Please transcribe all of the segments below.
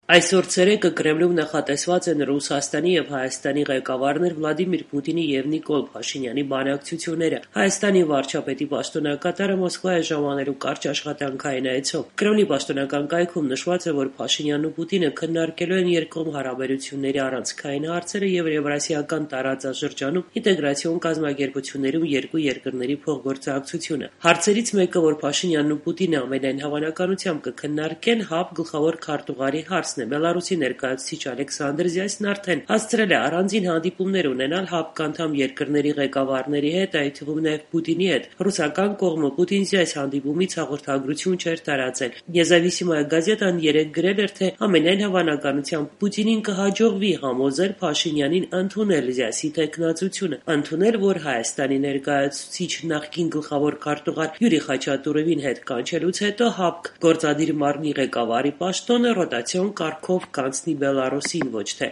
Այսօր ցերեկը Կրեմլում նախատեսված են Ռուսաստանի եւ Հայաստանի ղեկավարներ Վլադիմիր Պուտինի եւ Նիկոլ Փաշինյանի բանակցությունները։ Հայաստանի վարչապետի պաշտոնակատարը Մոսկվա է ժամանելու կարճ աշխատանքային այցով։ Կրեմլի պաշտոնական կայքում նշված է, որ Փաշինյանն ու Պուտինը քննարկելու են երկկողմ հարաբերությունների առանցքային հարցերը եւ Եվրասիական տարածաշրջանում ինտեգրացիոն կազմակերպություններում երկու երկրների փոխգործակցությունը։ Հարցերից մեկը, որ Փաշինյանն ու Պուտինը ամենայն հավանականությամբ կքննարկեն, ՀԱՊ գլխավոր քարտուղարի հարցն է։ Բելարուսի ներկայացուցիչ Ալեքսանդր Զյասին արդեն հասցրել է առանձին հանդիպումներ ունենալ ՀԱՊԿ անդամ երկրների ղեկավարների հետ, այդ թվում նաև Պուտինի հետ։ Ռուսական կողմը Պուտին-Զյաս հանդիպումից հաղորդագրություն չէր տարածել։ Նեզավիսիմայա գազետան երեկ գրել էր, թե ամենայն հավանականությամբ Պուտինին կհաջողվի համոզել Փաշինյանին ընդունել Զյասի թեկնածությունը, ընդունել, որ Հայաստանի ներկայացուցիչ նախկին գլխավոր քարտուղար Յուրի Խաչատուրովին հետ կանչելուց հետո ՀԱՊԿ գործադիր մարմնի ղեկավարի պաշտոնը ռոտացիոն կարգով կանցնի Բելարուսին, ոչ թե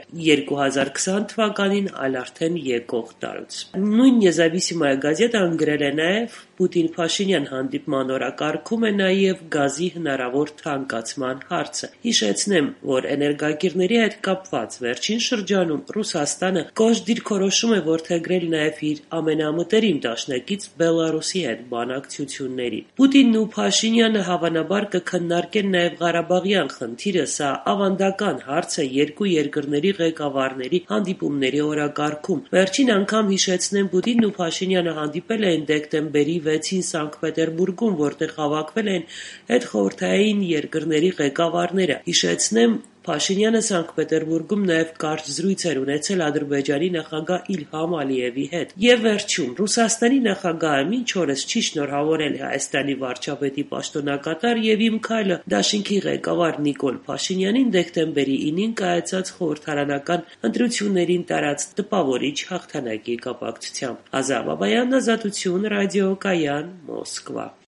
2020 թվականին, այլ արդեն եկող տարուց։ Նույն Նեզավիսիմայա գազետան գրել է նաև Պուտին-Փաշինյան հանդիպման օրակարգում է նաև գազի հնարավոր թանկացման հարցը։ Հիշեցնեմ, որ էներգակիրների հետ կապված վերջին շրջանում Ռուսաստանը կոշտ դիրքորոշում է որդեգրել նաև իր ամենամտերիմ դաշնակից Բելարուսի հետ բանակցություններին։ Պուտինն ու Փաշինյանը հավանաբար կքննարկեն նաև Ղարաբաղյան խնդիրը, սա ավանդական հարց է երկու երկրների ղեկավարների հանդիպումների օրակարգում։ Վերջին անգամ հիշեցնեմ, Պուտինն ու Փաշինյանը հանդիպել էին դեկտեմբերի 6-ին Սանկտ Պետերբուրգում, որտեղ հավաքվել են հետխորհրդային երկրների ղեկավարները։ Հիշեցնեմ, Փաշինյանը Սանկտ Պետերբուրգում նաև կարճ զրույց էր ունեցել Ադրբեջանի նախագահ Իլհամ Ալիևի հետ։ Եվ վերջում, Ռուսաստանի նախագահը մինչ օրս չի շնորհավորել Հայաստանի վարչապետի պաշտոնակատար եւ Իմ քայլը դաշինքի ղեկավար Նիկոլ Փաշինյանին դեկտեմբերի 9-ին կայացած խորհրդարանական ընտրություններին տարած տպավորիչ հաղթանակի կապակցությամբ։ Ազատ Բաբայան, Ազատություն, Ռադիո Կայան, Մոսկվա։